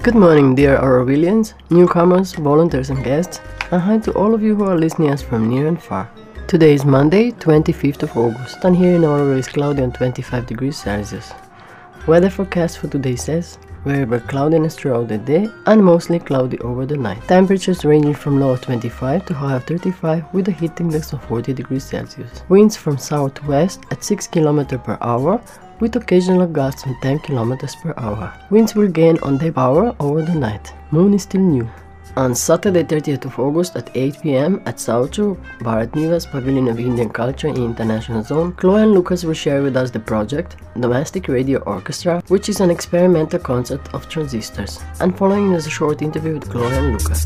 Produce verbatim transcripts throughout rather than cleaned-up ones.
Good morning, dear Aurovilians, newcomers, volunteers and guests, and hi to all of you who are listening us from near and far. Today is Monday, twenty-fifth of August, and here in Aurora is cloudy and twenty-five degrees Celsius. Weather forecast for today says variable cloudiness throughout the day and mostly cloudy over the night. Temperatures ranging from low of twenty-five to high of thirty-five with a heat index of forty degrees Celsius. Winds from southwest at six kilometers per hour with occasional gusts of ten kilometers per hour. Winds will gain on day power over the night. Moon is still new. On Saturday thirtieth of August at eight p m at Saucho, Bharat Niwas Pavilion of Indian Culture in International Zone, Chloe and Lucas will share with us the project Domestic Radio Orchestra, which is an experimental concert of transistors. And following is a short interview with Chloe and Lucas.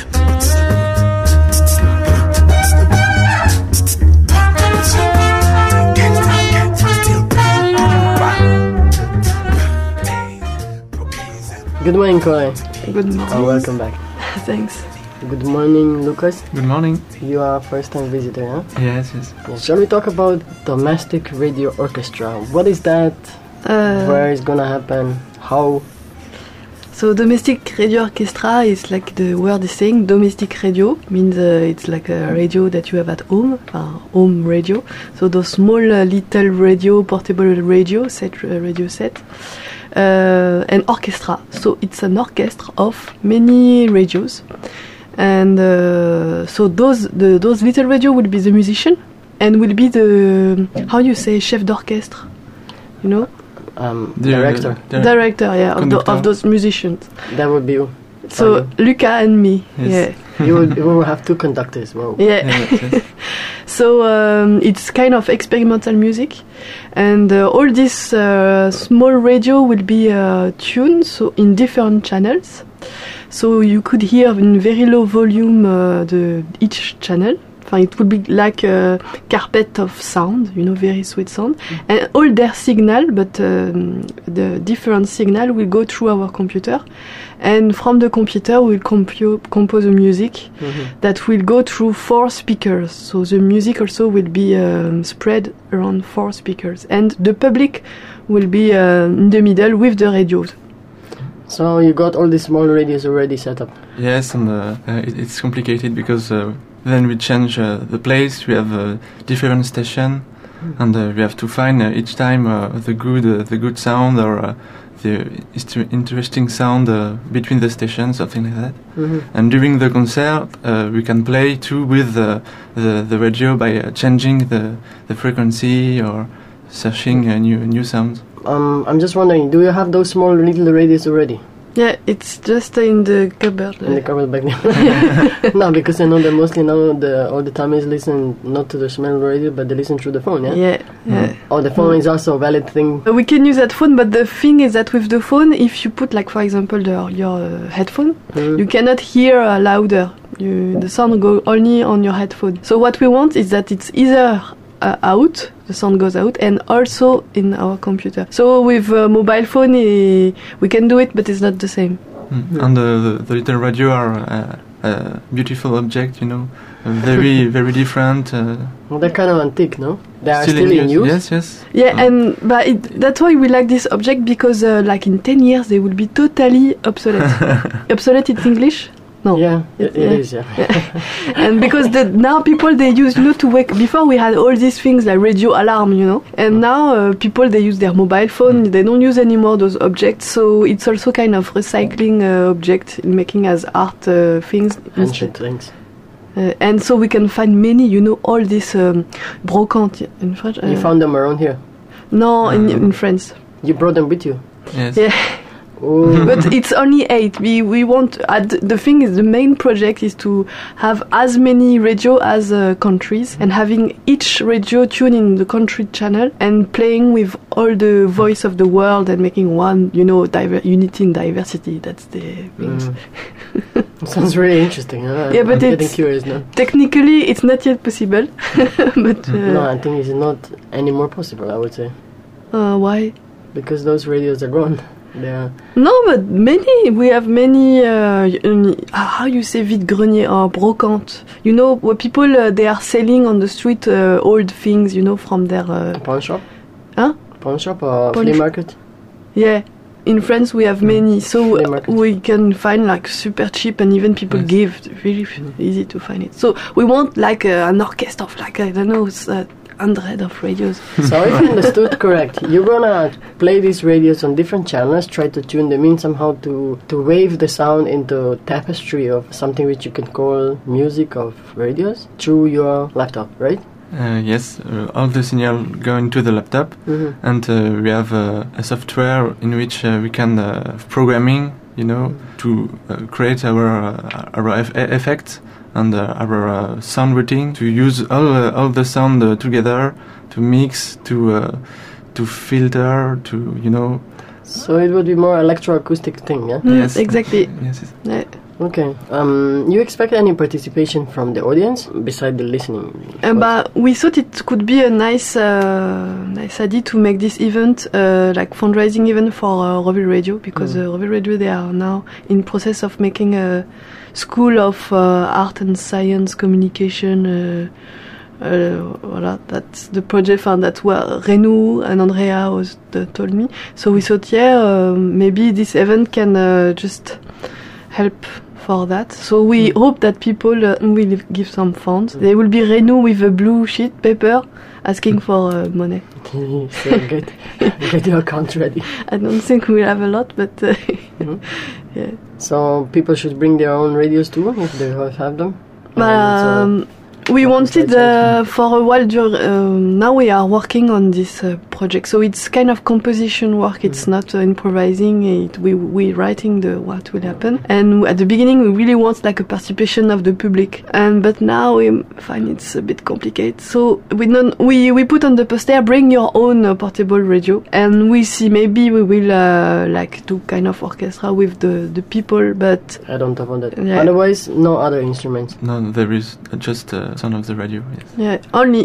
Good morning, Chloe. Good morning. And welcome back. Thanks. Good morning, Lucas. Good morning. You are a first-time visitor, huh? Yes, yes. Yes. Shall we talk about Domestic Radio Orchestra? What is that? Uh, Where is gonna happen? How? So Domestic Radio Orchestra is like the word is saying. Domestic radio means uh, it's like a radio that you have at home, uh, home radio. So those small uh, little radio, portable radio set, uh, radio set. Uh, an orchestra, so it's an orchestra of many radios, and uh, so those the, those little radio will be the musician, and will be the how you say chef d'orchestre, you know, Um, The, director. uh, dir- director, yeah, of, the, Conductor. of those musicians. That would be you. So Fine. Luca and me, Yes. You will, you will have two conductors. Wow. yeah, yeah. Yes, yes. So um, it's kind of experimental music, and uh, all this uh, small radio will be uh, tuned so in different channels. So you could hear in very low volume uh, the each channel. It would be like a carpet of sound, you know, very sweet sound, mm-hmm. and all their signal, but um, the different signal will go through our computer, and from the computer we'll compu- compose a music mm-hmm. that will go through four speakers. So the music also will be um, spread around four speakers, and the public will be uh, in the middle with the radios. So you got all these small radios already set up. Yes, and uh, uh, it, it's complicated because uh, then we change uh, the place. We have a different station, mm. and uh, we have to find uh, each time uh, the good, uh, the good sound or uh, the ist- interesting sound uh, between the stations, something like that. Mm-hmm. And during the concert, uh, we can play too with uh, the the radio by uh, changing the the frequency or searching uh, new new sounds. Um, I'm just wondering, do you have those small little radios already? Yeah, it's just in the cupboard. In the cupboard back there? No, because I know that mostly now the, all the time is listen not to the small radio, but they listen through the phone, yeah? Yeah, yeah. Mm. Oh, the phone mm. is also a valid thing. We can use that phone, but the thing is that with the phone, if you put, like, for example, the, your uh, headphone, mm. you cannot hear uh, louder. You, the sound go only on your headphone. So what we want is that it's either uh, out, the sound goes out, and also in our computer. So with uh, mobile phone, uh, we can do it, but it's not the same. Mm. Mm. And uh, the, the little radio are uh, a beautiful object, you know, very very different. Uh, well, they're kind of antique, no? They are still, still in use. Yes, yes. Yeah, uh, and but it, that's why we like this object, because uh, like in ten years they will be totally obsolete. Obsolete in English? No. Yeah, it, it yeah. is, yeah. And because the, now people, they use, you know, to wake, before we had all these things like radio alarm, you know, and now uh, people, they use their mobile phone, they don't use anymore those objects, so it's also kind of recycling uh, object, making as art uh, things. Ancient things. Uh, and so we can find many, you know, all these um, brocantes in French. Uh, you found them around here? No, um, in, in France. You brought them with you? Yes. Yeah. But it's only eight. We we want uh, the thing is the main project is to have as many radio as uh, countries, and having each radio tuned in the country channel and playing with all the voice of the world and making one, you know, diver- unity in diversity. That's the thing. Mm. Sounds really interesting. Huh? Yeah, but I'm getting it's curious now. Technically, it's not yet possible. But uh, no, I think it's not any more possible. I would say. Uh, why? Because those radios are gone. Yeah. No, but many. We have many. Uh, how you say vide-grenier or brocante? You know, where people uh, they are selling on the street uh, old things. You know, from their uh, pawn shop. Huh? Pawn shop or pawn flea sh- market. Yeah. in France we have many, so Free market. we can find like super cheap, and even people Yes. give. Really easy to find it. So we want like uh, an orchestra of like I don't know, s- uh, hundred of radios. So if I understood correct, you're gonna play these radios on different channels, try to tune them in somehow to, to wave the sound into tapestry of something which you can call music of radios through your laptop, right? Uh, yes, uh, all the signal go into the laptop, Mm-hmm. and uh, we have uh, a software in which uh, we can uh, programming, you know, to uh, create our uh, our eff- effects and uh, our uh, sound routing, to use all uh, all the sound uh, together, to mix, to uh, to filter, to you know. So it would be more electroacoustic thing, yeah? Mm, Yes. exactly. Yes. yes. Yeah. Okay. Um, you expect any participation from the audience beside the listening? Uh, but we thought it could be a nice, uh, nice idea to make this event uh, like fundraising event for uh, Reville Radio, because Mm. uh, Reville Radio, they are now in process of making a school of uh, art and science communication. Uh, uh, voilà, that's the project and that's what Renou and Andrea was uh, told me. So we thought, yeah, uh, maybe this event can uh, just help for that. So we Mm. hope that people uh, will give some funds. There will be Renou with a blue sheet paper asking for uh, money. So get, get your account ready. I don't think we'll have a lot, but uh, Mhm. yeah. So people should bring their own radios too if they have them. And Um, we Open wanted side uh, for a while. dur- Um, now we are working on this uh, project, so it's kind of composition work. It's Mm. not uh, improvising. It, we we writing the what will happen. And at the beginning, we really want like a participation of the public. And but now we find it's a bit complicated. So we non, we we put on the poster, bring your own uh, portable radio, and we see maybe we will uh, like do kind of orchestra with the the people, but. so add on top of that. Yeah. Otherwise, no other instruments. No, there is just uh, sound of the radio. Yes. Yeah, only.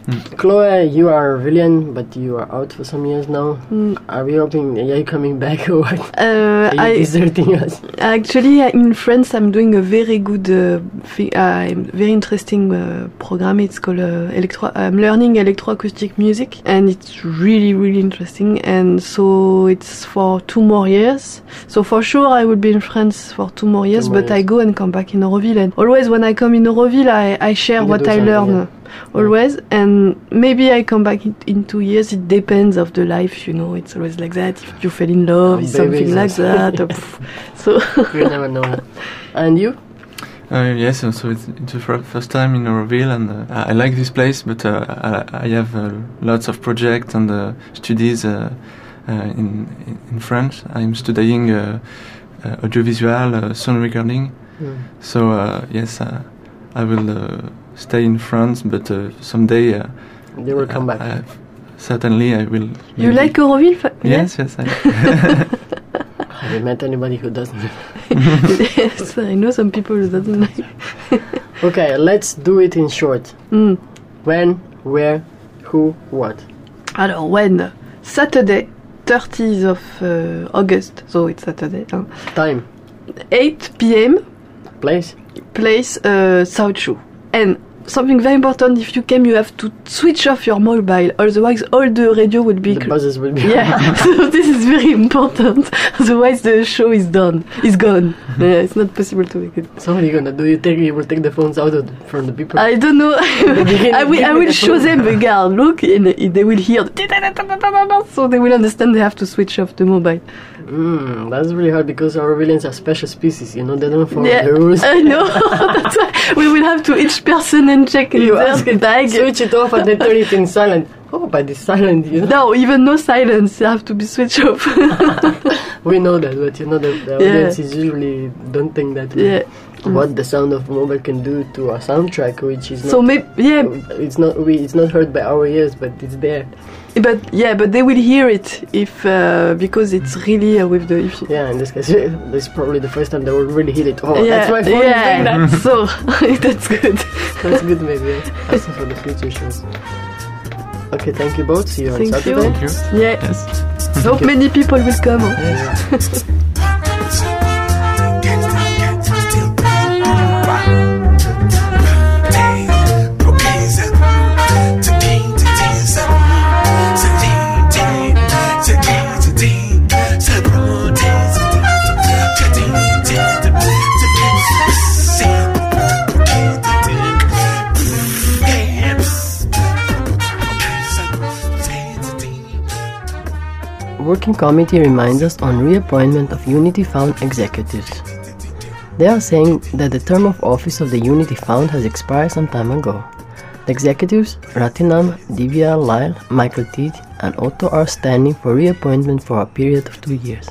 Chloe, you are Villian, but you are out for some years now. Mm, Are we hoping? Are you coming back or what? uh, Are you I deserting us? actually uh, in France I'm doing a very good, uh, thi- uh, very interesting uh, program. It's called uh, electro. I'm learning electroacoustic music, and it's really really interesting. And so it's for two more years. So for sure I will be in France for two more years. Two more but I years. go and come back in Euroville. And always when I come in Euroville, I, I share You what do I something, learn. yeah. Always, and maybe I come back in, in two years. It depends of the life, you know. It's always like that. If you fell in love, Oh, it's something babies like also. that. uh, pff. So You never know. And you? Uh, yes, uh, so it's, it's the fir- first time in Euroville, and uh, I I like this place, but uh, I, I have uh, lots of projects and uh, studies uh, uh, in in France. I'm studying uh, uh, audiovisual uh, sound recording. Mm. So uh, yes, uh, I will uh, stay in France, but uh, someday uh, They will come back. I, certainly I will. you maybe- like Euroville? fa- Yes, yes. I, Have you met anybody who doesn't? yes, I know some people who doesn't like. Okay, let's do it in short. Mm. When, where, who, what? Alors when Saturday, thirtieth of uh, August, so it's Saturday, huh? Time, eight p.m. place. place uh, South Show. And something very important: if you came, you have to switch off your mobile, otherwise all the radio would be. The buzzes will be. Yeah, so this is very important. Otherwise, the show is done. It's gone. Yeah, it's not possible to make it. So what are you gonna do? You take you will take the phones out of, from the people. I don't know. I will. I will show them the guard. Look, and they will hear. The so they will understand they have to switch off the mobile. Mm, that's really hard because our villains are special species. You know, they don't follow Yeah, the rules. I know. That's why we will have to each person and check in You their ask it, bag. switch it off and then turn it in silent. Oh, but it's silent, you know. No, even no silence. They have to be switched off. We know that, but you know the, the Yeah. audience is usually don't think that way. Yeah. What the sound of mobile can do to a soundtrack, which is not. So maybe yeah, It's not we. It's not heard by our ears, but it's there. but yeah, but they will hear it if uh, because it's really uh, with the if you, Yeah, in this case, this is probably the first time they will really hit it. Oh, yeah, that's my phone. yeah. Doing that. So that's good. That's good, maybe. Yeah. Also for the future shows. Okay, thank you both. See you on Thank you. Saturday. thank you. Yeah, Yes. hope many people will come. Huh? Yes. September. Working Committee reminds us on reappointment of Unity Fund executives. They are saying that the term of office of the Unity Fund has expired some time ago. The executives, Ratinam, Divya, Lyle, Michael Teed and Otto are standing for reappointment for a period of two years.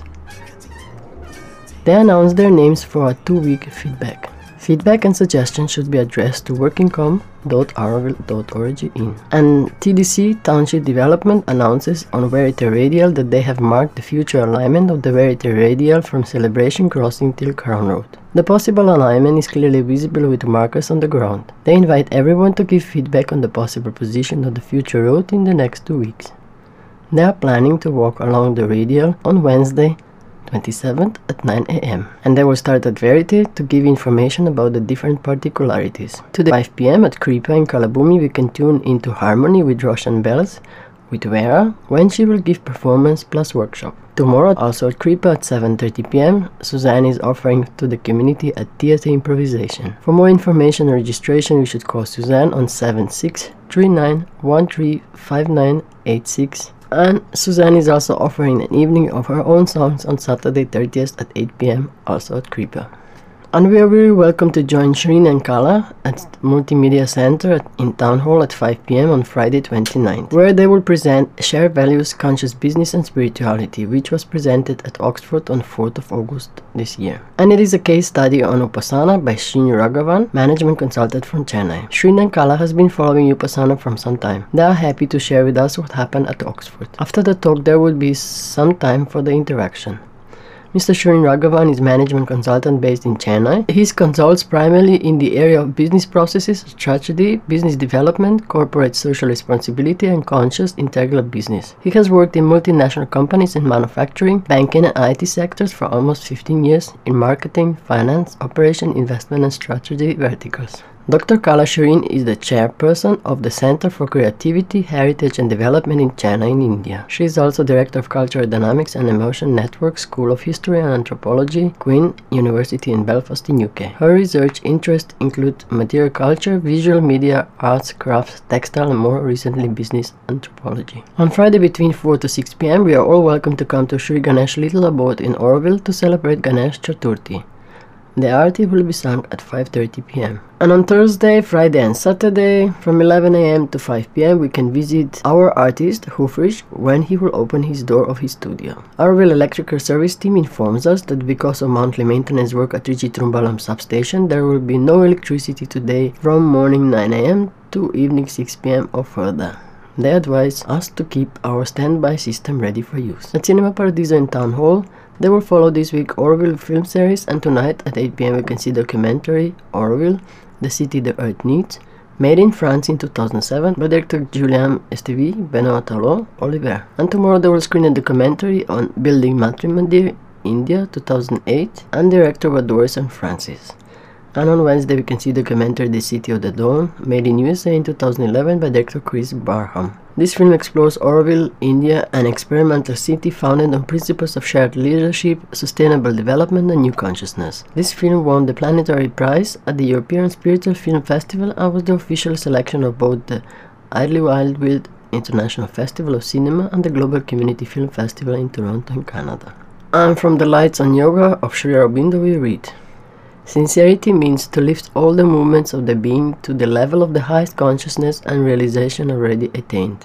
They announced their names for a two-week feedback. Feedback and suggestions should be addressed to workingcom dot oroville dot org in. And T D C Township Development announces on Verity Radial that they have marked the future alignment of the Verity Radial from Celebration Crossing till Crown Road. The possible alignment is clearly visible with markers on the ground. They invite everyone to give feedback on the possible position of the future road in the next two weeks. They are planning to walk along the radial on Wednesday, twenty-seventh at nine a m and they will start at Verity to give information about the different particularities. Today five p m at Kripa in Kalabumi we can tune into Harmony with Russian Bells with Vera when she will give performance plus workshop. Tomorrow also at Kripa at seven thirty p m Suzanne is offering to the community a theater improvisation. For more information and registration you should call Suzanne on seven six three nine one three five nine eight six. And Suzanne is also offering an evening of her own songs on Saturday thirtieth at eight p m also at Kripa. And we are really welcome to join Shireen and Kala at Multimedia Center at, in Town Hall at five p m on Friday twenty-ninth, where they will present Shared Values, Conscious Business and Spirituality, which was presented at Oxford on fourth of August this year. And it is a case study on Upasana by Srini Raghavan, management consultant from Chennai. Shireen and Kala has been following Upasana from some time. They are happy to share with us what happened at Oxford. After the talk there will be some time for the interaction. Mister Srini Raghavan is management consultant based in Chennai. He consults primarily in the area of business processes, strategy, business development, corporate social responsibility and conscious integral business. He has worked in multinational companies in manufacturing, banking and I T sectors for almost fifteen years in marketing, finance, operation, investment and strategy verticals. Doctor Kala Shireen is the chairperson of the Center for Creativity, Heritage and Development in Chennai in India. She is also Director of Cultural Dynamics and Emotion Network, School of History and Anthropology, Queen University in Belfast in U K. Her research interests include material culture, visual media, arts, crafts, textile and more recently business anthropology. On Friday between four to six p m we are all welcome to come to Sri Ganesh Little Abode in Oroville to celebrate Ganesh Chaturthi. The Aarti will be sung at five thirty p m And on Thursday, Friday and Saturday from eleven a m to five p m we can visit our artist Hufrish when he will open his door of his studio. Oroville Electrical Service team informs us that because of monthly maintenance work at Trichy Trumbalam substation there will be no electricity today from morning nine a m to evening six p m or further. They advise us to keep our standby system ready for use. At Cinema Paradiso in Town Hall they will follow this week Oroville film series, and tonight at eight p m we can see documentary Oroville, The City the Earth Needs, made in France in two thousand seven by director Julien Estevie, Benoit Talot, Oliver. And tomorrow they will screen a documentary on Building Matrimony, India two thousand eight, and director Doris and Francis. And on Wednesday we can see documentary The City of the Dawn, made in U S A in two thousand eleven by director Chris Barham. This film explores Oroville, India, an experimental city founded on principles of shared leadership, sustainable development and new consciousness. This film won the Planetary Prize at the European Spiritual Film Festival and was the official selection of both the Idly Wildwild International Festival of Cinema and the Global Community Film Festival in Toronto in Canada. And from the Lights on Yoga of Sri Aurobindo we read: Sincerity means to lift all the movements of the being to the level of the highest consciousness and realization already attained.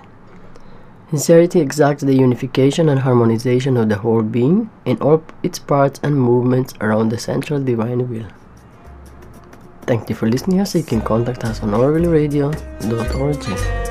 Sincerity exacts the unification and harmonization of the whole being in all its parts and movements around the central divine will. Thank you for listening us. You can contact us on oroville radio dot org.